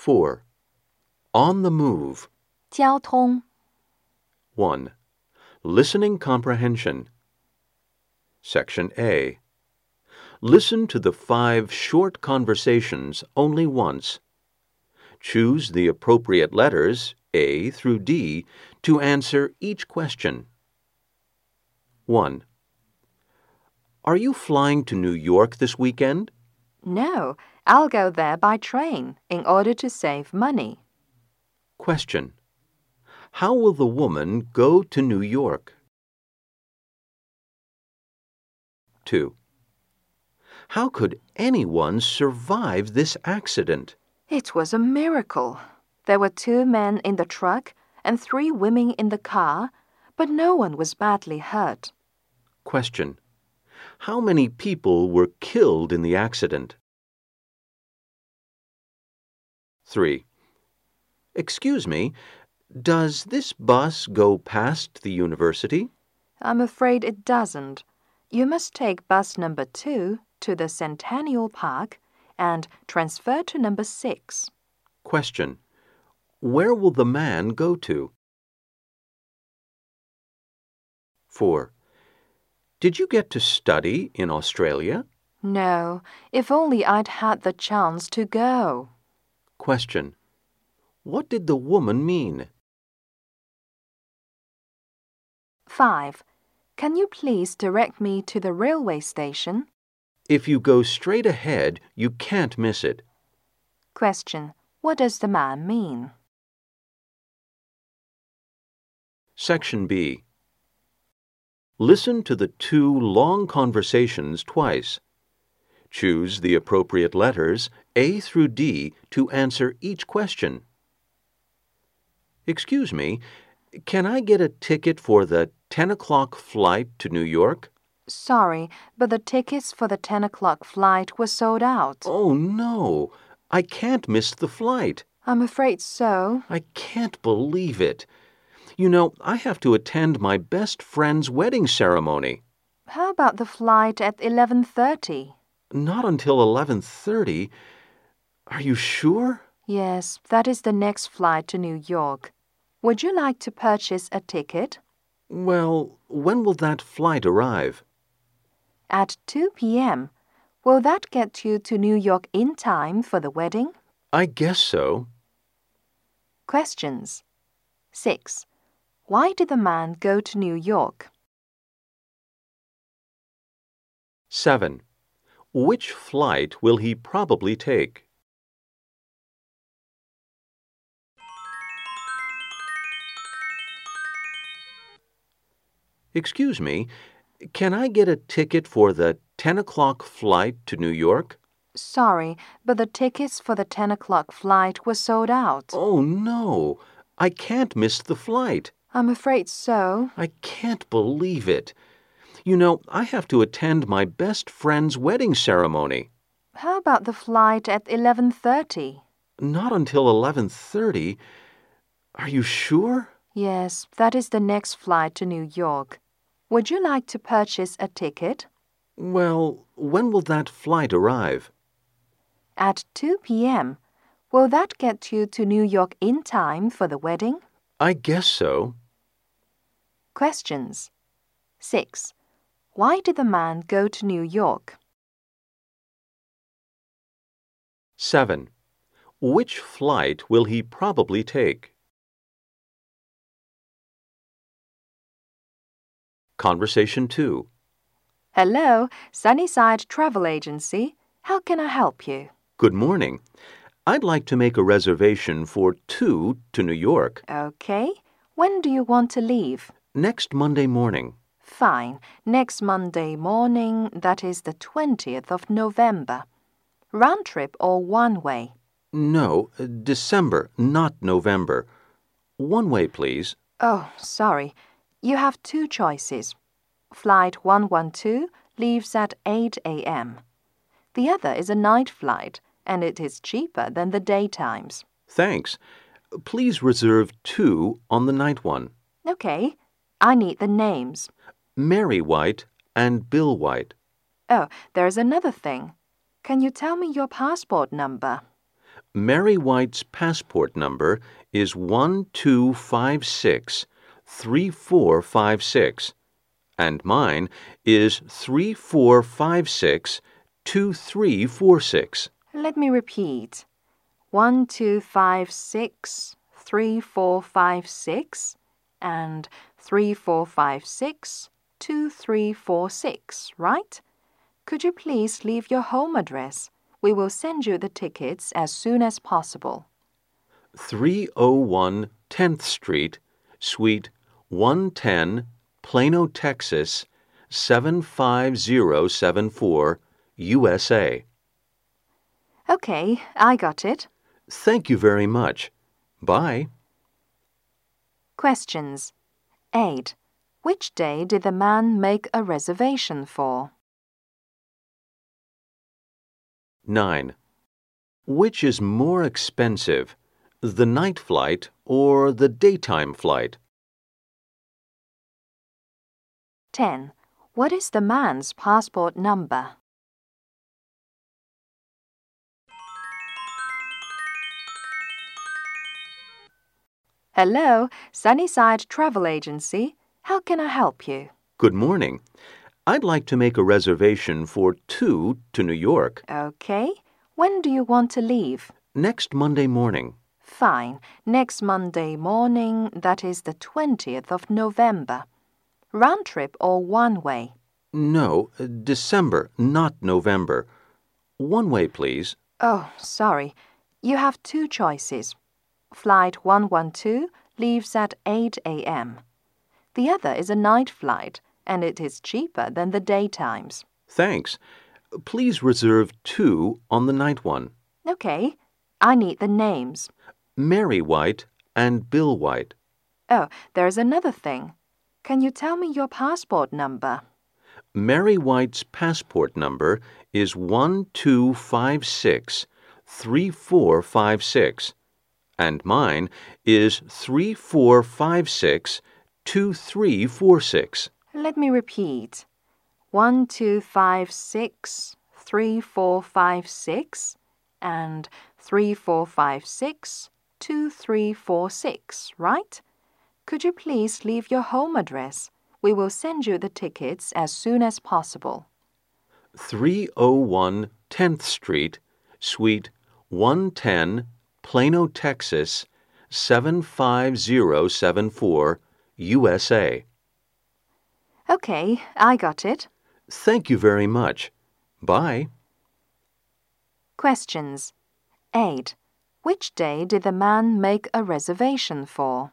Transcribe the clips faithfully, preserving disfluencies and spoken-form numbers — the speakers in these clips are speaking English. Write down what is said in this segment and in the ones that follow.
four. On the move. 交通 one. Listening comprehension. Section A. Listen to the five short conversations only once. Choose the appropriate letters, A through D, to answer each question. one. Are you flying to New York this weekend? No, I'll go there by train in order to save money. Question. How will the woman go to New York? two. How could anyone survive this accident? It was a miracle. There were two men in the truck and three women in the car, but no one was badly hurt. Question. How many people were killed in the accident? three. Excuse me, does this bus go past the university? I'm afraid it doesn't. You must take bus number two to the Centennial Park and transfer to number six. Question. Where will the man go to? four. Did you get to study in Australia? No, if only I'd had the chance to go. Question. What did the woman mean? five. Can you please direct me to the railway station? If you go straight ahead, you can't miss it. Question. What does the man mean? Section B. Listen to the two long conversations twice. Choose the appropriate letters, A through D, to answer each question. Excuse me, can I get a ticket for the ten o'clock flight to New York? Sorry, but the tickets for the ten o'clock flight were sold out. Oh, no. I can't miss the flight. I'm afraid so. I can't believe it. You know, I have to attend my best friend's wedding ceremony. How about the flight at eleven thirty? Not until eleven thirty. Are you sure? Yes, that is the next flight to New York. Would you like to purchase a ticket? Well, when will that flight arrive? At two p.m. Will that get you to New York in time for the wedding? I guess so. Questions. six. Why did the man go to New York? seven. Which flight will he probably take? Excuse me, can I get a ticket for the ten o'clock flight to New York? Sorry, but the tickets for the ten o'clock flight were sold out. Oh, no. I can't miss the flight. I'm afraid so. I can't believe it. You know, I have to attend my best friend's wedding ceremony. How about the flight at eleven thirty? Not until eleven thirty. Are you sure? Yes, that is the next flight to New York. Would you like to purchase a ticket? Well, when will that flight arrive? At two p.m. Will that get you to New York in time for the wedding? I guess so. Questions. six. Why did the man go to New York? seven. Which flight will he probably take? Conversation two. Hello, Sunnyside Travel Agency. How can I help you? Good morning. I'd like to make a reservation for two to New York. Okay. When do you want to leave? Next Monday morning. Fine. Next Monday morning, that is the twentieth of November. Round trip or one way? No, December, not November. One way, please. Oh, sorry. You have two choices. Flight one one two leaves at eight a.m. The other is a night flight, and it is cheaper than the daytimes. Thanks. Please reserve two on the night one. Okay. I need the names. Mary White and Bill White. Oh, there's another thing. Can you tell me your passport number? Mary White's passport number is one two five six three four five six, and mine is three four five six two three four six. Let me repeat. One, two, five, six, three, four, five, six, and three, four, five, six, two, three, four, six, right? Could you please leave your home address? We will send you the tickets as soon as possible. three oh one tenth Street, Suite one ten, Plano, Texas, seven five zero seven four, U S A. Okay, I got it. Thank you very much. Bye. Questions. eight. Which day did the man make a reservation for? nine. Which is more expensive, the night flight or the daytime flight? ten. What is the man's passport number? Hello, Sunnyside Travel Agency. How can I help you? Good morning. I'd like to make a reservation for two to New York. Okay. When do you want to leave? Next Monday morning. Fine. Next Monday morning, that is the twentieth of November. Round trip or one way? No, December, not November. One way, please. Oh, sorry. You have two choices. Flight one one two leaves at eight a m The other is a night flight, and it is cheaper than the daytimes. Thanks. Please reserve two on the night one. Okay. I need the names. Mary White and Bill White. Oh, there's another thing. Can you tell me your passport number? Mary White's passport number is one two five six three four five six, and mine is three four five six two three four six. Let me repeat. One, two, five, six, three, four, five, six, and three, four, five, six, two, three, four, six, right? Could you please leave your home address? We will send you the tickets as soon as possible. three oh one tenth Street, Suite one ten, Plano, Texas, seven five zero seven four, U S A. Okay, I got it. Thank you very much. Bye. Questions. eight. Which day did the man make a reservation for?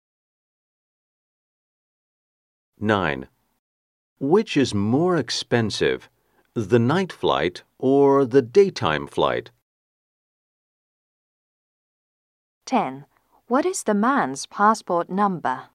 nine. Which is more expensive, the night flight or the daytime flight? ten. What is the man's passport number?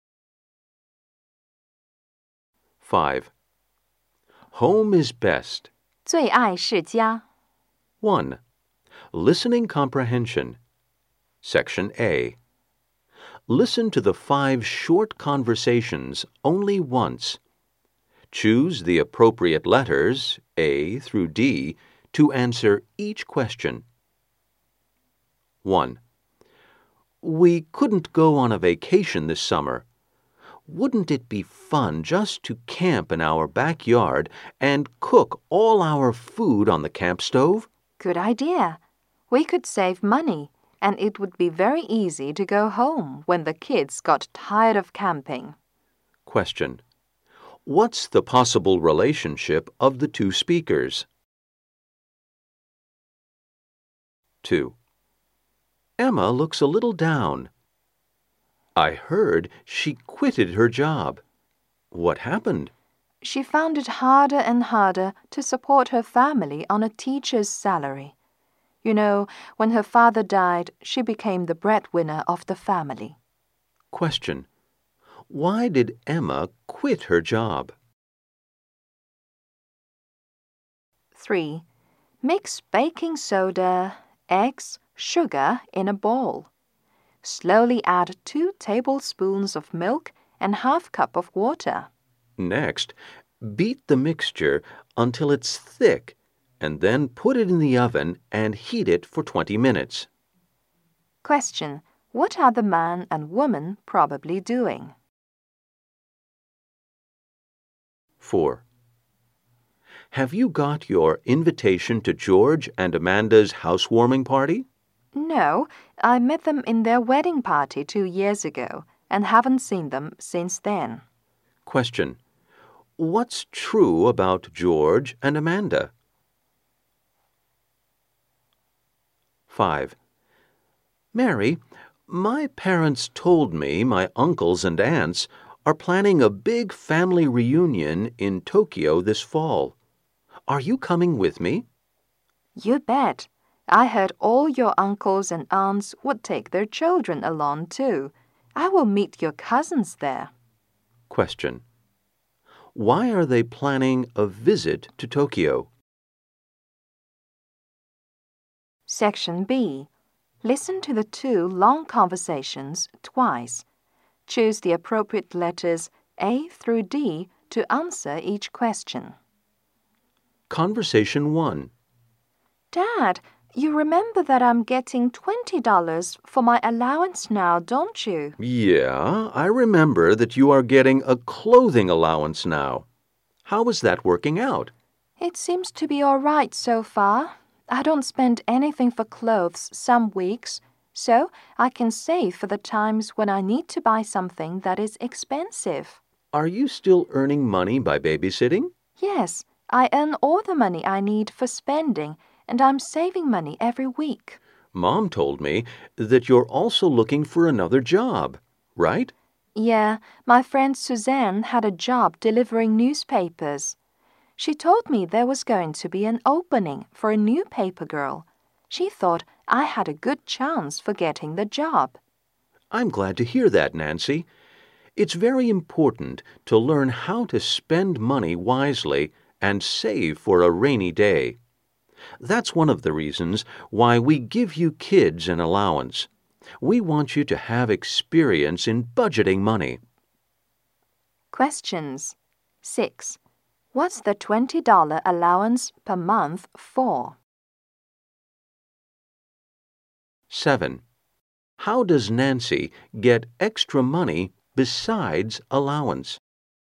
five. Home is best. 最爱是家. one. Listening comprehension. Section A. Listen to the five short conversations only once. Choose the appropriate letters, A through D, to answer each question. one. We couldn't go on a vacation this summer. Wouldn't it be fun just to camp in our backyard and cook all our food on the camp stove? Good idea. We could save money, and it would be very easy to go home when the kids got tired of camping. Question. What's the possible relationship of the two speakers? two. Emma looks a little down. I heard she quitted her job. What happened? She found it harder and harder to support her family on a teacher's salary. You know, when her father died, she became the breadwinner of the family. Question. Why did Emma quit her job? three. Mix baking soda, eggs, sugar in a bowl. Slowly add two tablespoons of milk and half cup of water. Next, beat the mixture until it's thick and then put it in the oven and heat it for twenty minutes. Question: what are the man and woman probably doing? four. Have you got your invitation to George and Amanda's housewarming party? No, I met them in their wedding party two years ago and haven't seen them since then. Question: what's true about George and Amanda? five. Mary, my parents told me my uncles and aunts are planning a big family reunion in Tokyo this fall. Are you coming with me? You bet. I heard all your uncles and aunts would take their children along too. I will meet your cousins there. Question: why are they planning a visit to Tokyo? Section B. Listen to the two long conversations twice. Choose the appropriate letters A through D to answer each question. Conversation one. Dad, you remember that I'm getting twenty dollars for my allowance now, don't you? Yeah, I remember that you are getting a clothing allowance now. How is that working out? It seems to be all right so far. I don't spend anything for clothes some weeks, so I can save for the times when I need to buy something that is expensive. Are you still earning money by babysitting? Yes, I earn all the money I need for spending, and I'm saving money every week. Mom told me that you're also looking for another job, right? Yeah, my friend Suzanne had a job delivering newspapers. She told me there was going to be an opening for a new paper girl. She thought I had a good chance for getting the job. I'm glad to hear that, Nancy. It's very important to learn how to spend money wisely and save for a rainy day. That's one of the reasons why we give you kids an allowance. We want you to have experience in budgeting money. Questions. six. What's the twenty dollars allowance per month for? seven. How does Nancy get extra money besides allowance?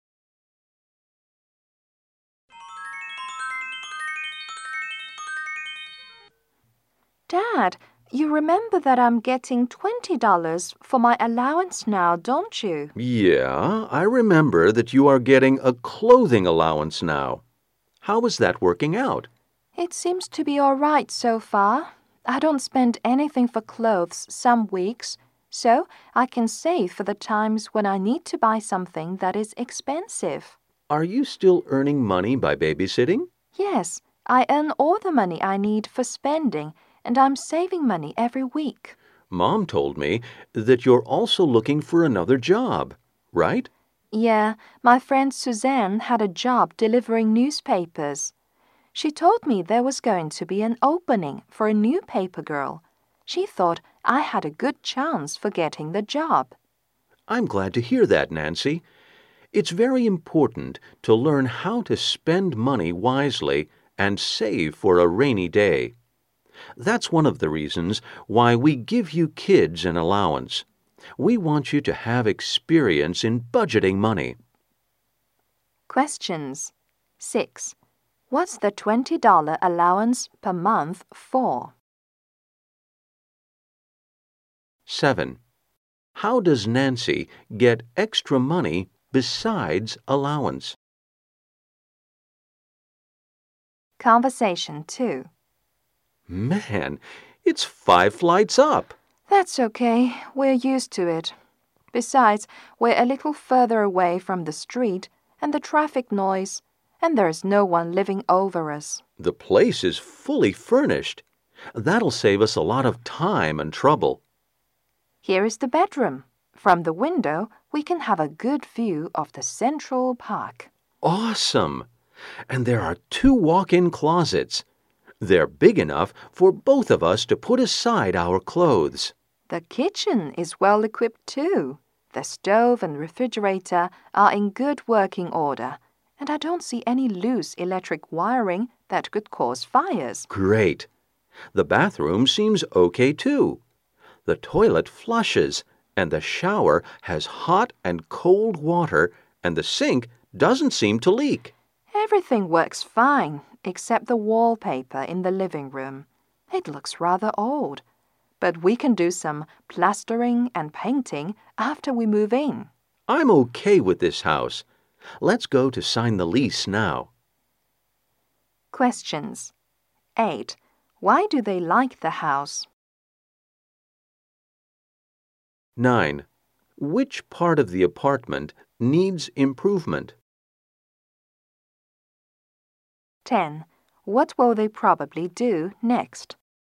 Dad, you remember that I'm getting twenty dollars for my allowance now, don't you? Yeah, I remember that you are getting a clothing allowance now. How is that working out? It seems to be all right so far. I don't spend anything for clothes some weeks, so I can save for the times when I need to buy something that is expensive. Are you still earning money by babysitting? Yes, I earn all the money I need for spending, and I'm saving money every week. Mom told me that you're also looking for another job, right? Yeah, my friend Suzanne had a job delivering newspapers. She told me there was going to be an opening for a new paper girl. She thought I had a good chance for getting the job. I'm glad to hear that, Nancy. It's very important to learn how to spend money wisely and save for a rainy day. That's one of the reasons why we give you kids an allowance. We want you to have experience in budgeting money. Questions. six. What's the twenty dollars allowance per month for? seven. How does Nancy get extra money besides allowance? Conversation two. Man, it's five flights up. That's okay. We're used to it. Besides, we're a little further away from the street and the traffic noise, and there's no one living over us. The place is fully furnished. That'll save us a lot of time and trouble. Here is the bedroom. From the window, we can have a good view of the Central Park. Awesome! And there are two walk-in closets. They're big enough for both of us to put aside our clothes. The kitchen is well equipped too. The stove and refrigerator are in good working order, and I don't see any loose electric wiring that could cause fires. Great! The bathroom seems okay too. The toilet flushes, and the shower has hot and cold water, and the sink doesn't seem to leak. Everything works fine, except the wallpaper in the living room. It looks rather old, but we can do some plastering and painting after we move in. I'm okay with this house. Let's go to sign the lease now. Questions. eight. Why do they like the house? nine. Which part of the apartment needs improvement? ten. What will they probably do next?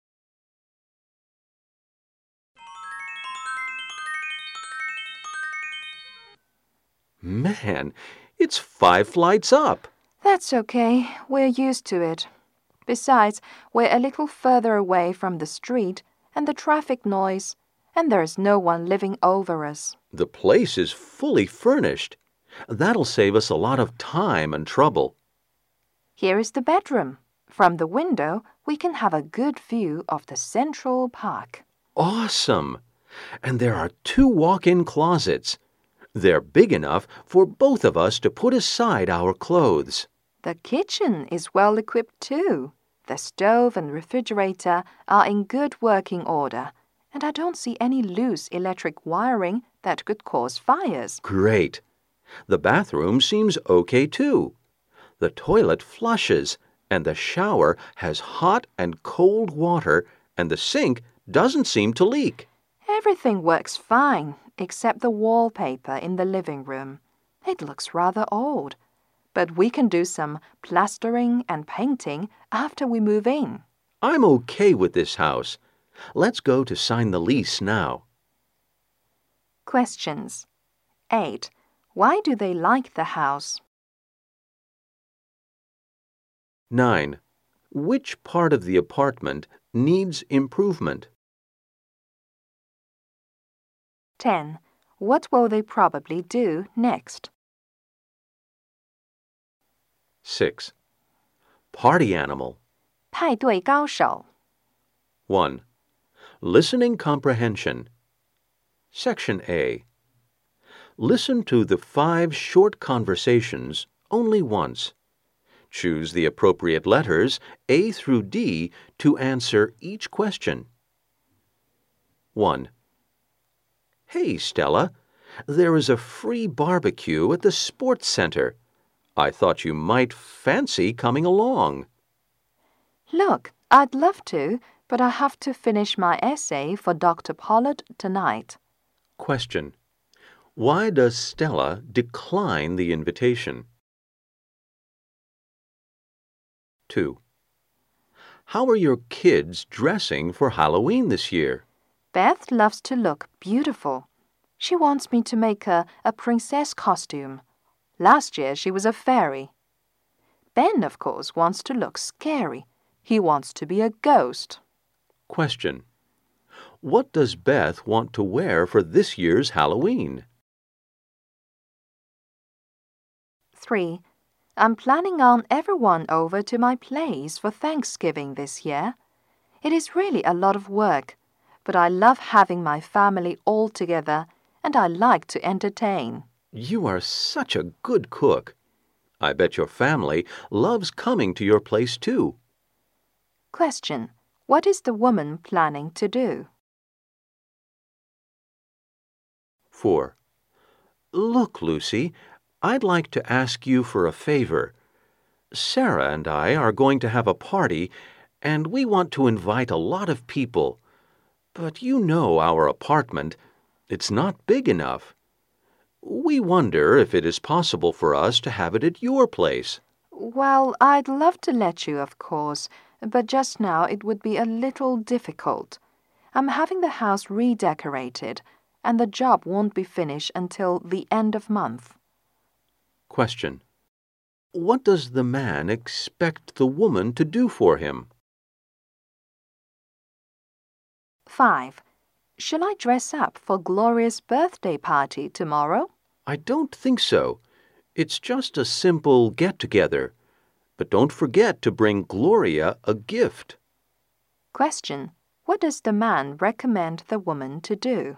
Man, it's five flights up. That's okay. We're used to it. Besides, we're a little further away from the street and the traffic noise, and there's no one living over us. The place is fully furnished. That'll save us a lot of time and trouble. Here is the bedroom. From the window, we can have a good view of the Central Park. Awesome! And there are two walk-in closets. They're big enough for both of us to put aside our clothes. The kitchen is well equipped too. The stove and refrigerator are in good working order, and I don't see any loose electric wiring that could cause fires. Great! The bathroom seems okay too. The toilet flushes, and the shower has hot and cold water, and the sink doesn't seem to leak. Everything works fine, except the wallpaper in the living room. It looks rather old, but we can do some plastering and painting after we move in. I'm okay with this house. Let's go to sign the lease now. Questions. eight. Why do they like the house? nine. Which part of the apartment needs improvement? ten. What will they probably do next? six. Party animal. 派对高手 one. Listening comprehension. Section A. Listen to the five short conversations only once. Choose the appropriate letters A through D to answer each question. one. Hey, Stella, there is a free barbecue at the sports center. I thought you might fancy coming along. Look, I'd love to, but I have to finish my essay for Doctor Pollard tonight. Question. Why does Stella decline the invitation? two. How are your kids dressing for Halloween this year? Beth loves to look beautiful. She wants me to make her a princess costume. Last year she was a fairy. Ben, of course, wants to look scary. He wants to be a ghost. Question. What does Beth want to wear for this year's Halloween? three. I'm planning on everyone over to my place for Thanksgiving this year. It is really a lot of work, but I love having my family all together, and I like to entertain. You are such a good cook. I bet your family loves coming to your place too. Question. What is the woman planning to do? four. Look, Lucy, I'd like to ask you for a favor. Sarah and I are going to have a party, and we want to invite a lot of people. But you know our apartment. It's not big enough. We wonder if it is possible for us to have it at your place. Well, I'd love to let you, of course, but just now it would be a little difficult. I'm having the house redecorated, and the job won't be finished until the end of month. Question. What does the man expect the woman to do for him? five. Shall I dress up for Gloria's birthday party tomorrow? I don't think so. It's just a simple get-together. But don't forget to bring Gloria a gift. Question. What does the man recommend the woman to do?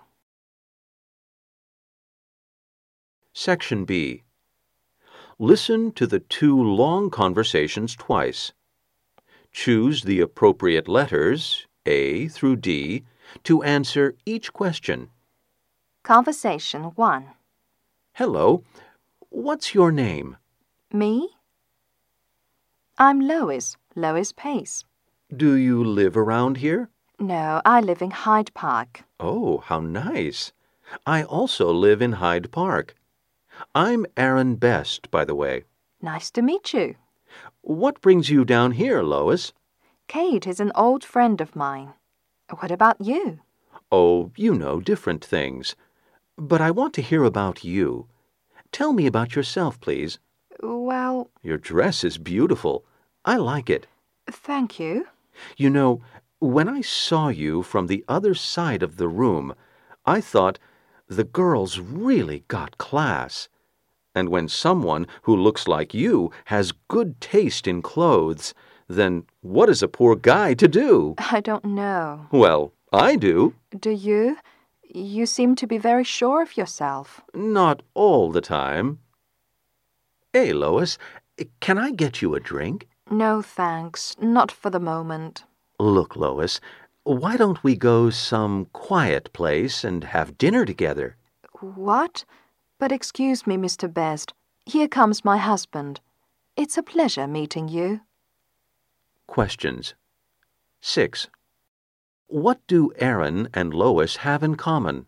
Section B. Listen to the two long conversations twice. Choose the appropriate letters, A through D, to answer each question. Conversation one. Hello, what's your name? Me? I'm Lois, Lois Pace. Do you live around here? No, I live in Hyde Park. Oh, how nice. I also live in Hyde Park. I'm Aaron Best, by the way. Nice to meet you. What brings you down here, Lois? Kate is an old friend of mine. What about you? Oh, you know, different things. But I want to hear about you. Tell me about yourself, please. Well, Your dress is beautiful. I like it. thank you. You know, when I saw you from the other side of the room, I thought, the girl's really got class. And when someone who looks like you has good taste in clothes, then what is a poor guy to do? I don't know. Well, I do. Do you? You seem to be very sure of yourself. Not all the time. Hey, Lois, can I get you a drink? No, thanks. Not for the moment. Look, Lois, why don't we go some quiet place and have dinner together? What? But excuse me, Mister Best. Here comes my husband. It's a pleasure meeting you. Questions. six. What do Aaron and Lois have in common?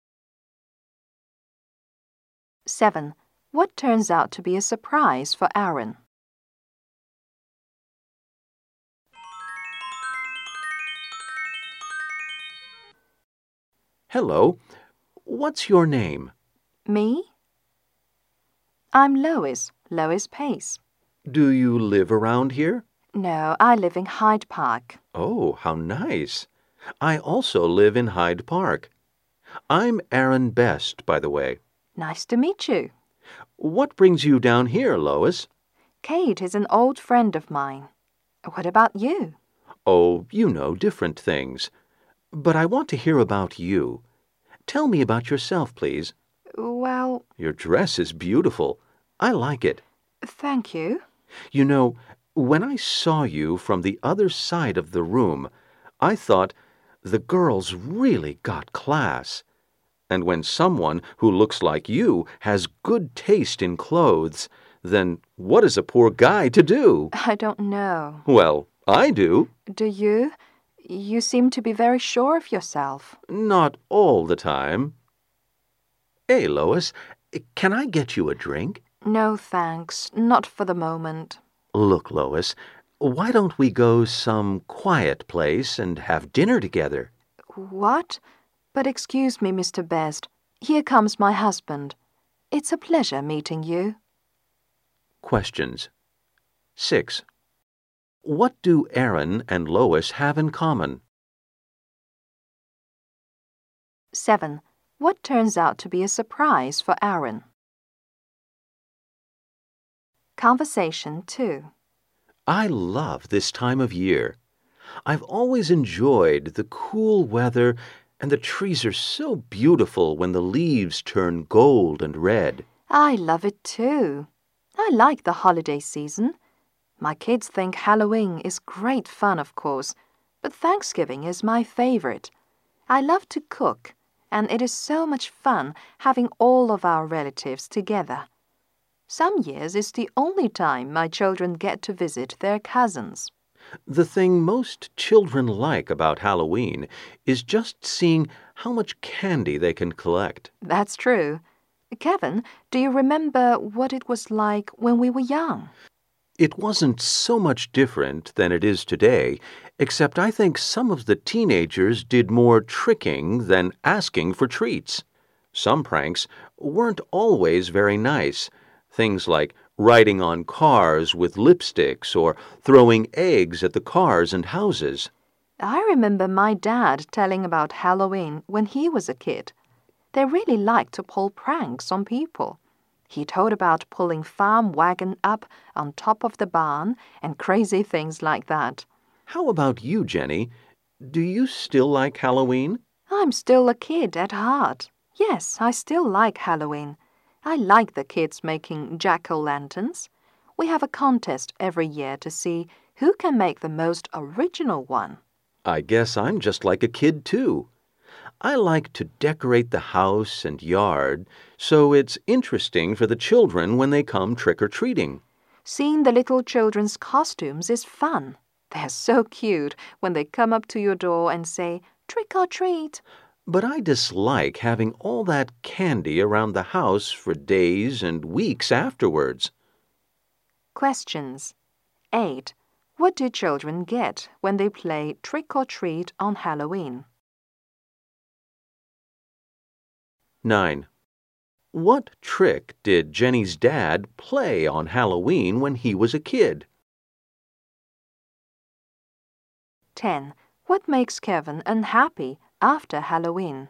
seven. What turns out to be a surprise for Aaron? Hello, what's your name? Me? I'm Lois, Lois Pace. Do you live around here? No, I live in Hyde Park. Oh, how nice. I also live in Hyde Park. I'm Aaron Best, by the way. Nice to meet you. What brings you down here, Lois? Kate is an old friend of mine. What about you? Oh, you know, different things. But I want to hear about you. Tell me about yourself, please. Well, Your dress is beautiful. I like it. thank you. You know, when I saw you from the other side of the room, I thought, the girl's really got class. And when someone who looks like you has good taste in clothes, then what is a poor guy to do? I don't know. Well, I do. Do you? You seem to be very sure of yourself. Not all the time. Hey, Lois, can I get you a drink? No, thanks. Not for the moment. Look, Lois, why don't we go some quiet place and have dinner together? What? But excuse me, Mister Best. Here comes my husband. It's a pleasure meeting you. Questions. six. What do Aaron and Lois have in common? seven. What turns out to be a surprise for Aaron? Conversation two. I love this time of year. I've always enjoyed the cool weather, and the trees are so beautiful when the leaves turn gold and red. I love it too. I like the holiday season. My kids think Halloween is great fun, of course, but Thanksgiving is my favorite. I love to cook, and it is so much fun having all of our relatives together. Some years it's the only time my children get to visit their cousins. The thing most children like about Halloween is just seeing how much candy they can collect. That's true. Kevin, do you remember what it was like when we were young? It wasn't so much different than it is today, except I think some of the teenagers did more tricking than asking for treats. Some pranks weren't always very nice. Things like riding on cars with lipsticks or throwing eggs at the cars and houses. I remember my dad telling about Halloween when he was a kid. They really liked to pull pranks on people. He told about pulling farm wagon up on top of the barn and crazy things like that. How about you, Jenny? Do you still like Halloween? I'm still a kid at heart. Yes, I still like Halloween. I like the kids making jack-o'-lanterns. We have a contest every year to see who can make the most original one. I guess I'm just like a kid, too. I like to decorate the house and yard, so it's interesting for the children when they come trick-or-treating. Seeing the little children's costumes is fun. They're so cute when they come up to your door and say, "Trick or treat." But I dislike having all that candy around the house for days and weeks afterwards. Questions. eight. What do children get when they play trick or treat on Halloween? nine. What trick did Jenny's dad play on Halloween when he was a kid? ten. What makes Kevin unhappy after Halloween?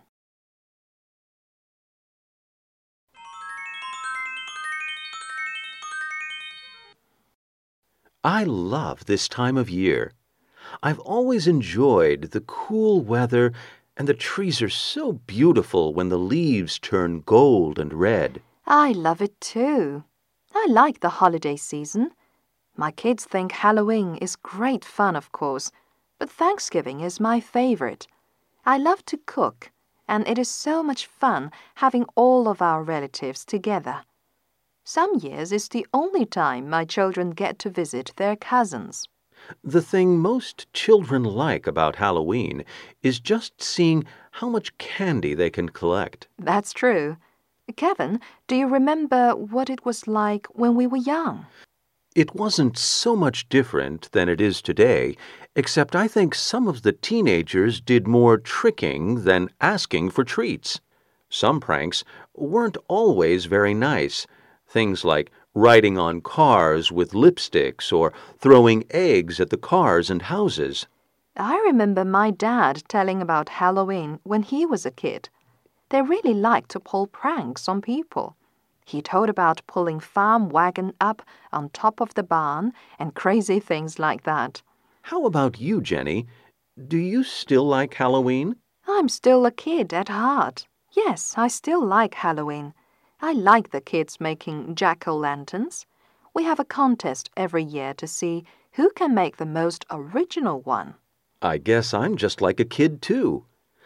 I love this time of year. I've always enjoyed the cool weather, and the trees are so beautiful when the leaves turn gold and red. I love it too. I like the holiday season. My kids think Halloween is great fun, of course, but Thanksgiving is my favorite. I love to cook, and it is so much fun having all of our relatives together. Some years it's the only time my children get to visit their cousins. The thing most children like about Halloween is just seeing how much candy they can collect. That's true. Kevin, do you remember what it was like when we were young? It wasn't so much different than it is today, except I think some of the teenagers did more tricking than asking for treats. Some pranks weren't always very nice. Things like riding on cars with lipsticks or throwing eggs at the cars and houses. I remember my dad telling about Halloween when he was a kid. They really liked to pull pranks on people. He told about pulling farm wagon up on top of the barn and crazy things like that. How about you, Jenny? Do you still like Halloween? I'm still a kid at heart. Yes, I still like Halloween. I like the kids making jack-o'-lanterns. We have a contest every year to see who can make the most original one. I guess I'm just like a kid, too.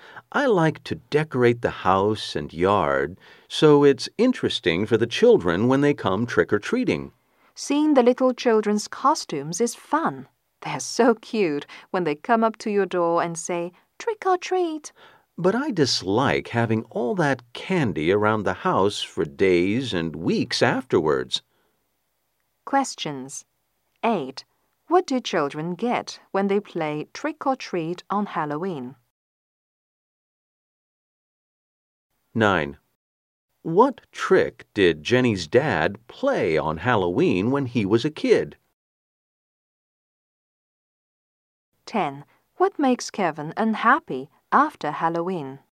I like to decorate the house and yard, so it's interesting for the children when they come trick-or-treating. Seeing the little children's costumes is fun. They're so cute when they come up to your door and say, "Trick or treat." But I dislike having all that candy around the house for days and weeks afterwards. Questions. eight. What do children get when they play trick or treat on Halloween? nine. What trick did Jenny's dad play on Halloween when he was a kid? ten. What makes Kevin unhappy after Halloween?